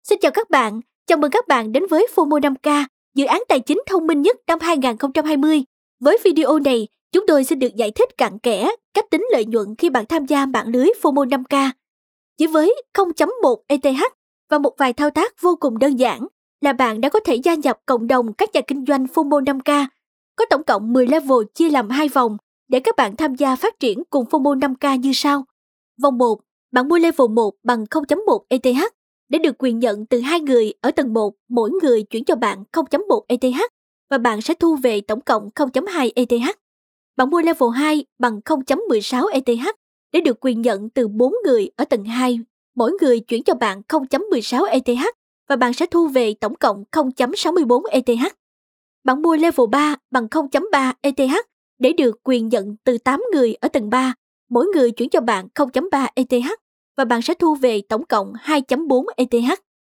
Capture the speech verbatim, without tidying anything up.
Xin chào các bạn, chào mừng các bạn đến với FOMO năm K, dự án tài chính thông minh nhất năm hai không hai không. Với video này, chúng tôi xin được giải thích cặn kẽ cách tính lợi nhuận khi bạn tham gia mạng lưới FOMO năm K. Chỉ với không phẩy một E T H và một vài thao tác vô cùng đơn giản là bạn đã có thể gia nhập cộng đồng các nhà kinh doanh FOMO năm K. Có tổng cộng mười level chia làm hai vòng để các bạn tham gia phát triển cùng FOMO năm K như sau. Vòng một, bạn mua level một bằng không phẩy một E T H để được quyền nhận từ hai người ở tầng một, mỗi người chuyển cho bạn không phẩy một E T H và bạn sẽ thu về tổng cộng không phẩy hai E T H. Bạn mua level hai bằng không phẩy mười sáu E T H để được quyền nhận từ bốn người ở tầng hai, mỗi người chuyển cho bạn không phẩy mười sáu E T H và bạn sẽ thu về tổng cộng không phẩy sáu mươi bốn E T H. Bạn mua level ba bằng không phẩy ba E T H để được quyền nhận từ tám người ở tầng ba, mỗi người chuyển cho bạn không phẩy ba E T H và bạn sẽ thu về tổng cộng hai phẩy bốn E T H.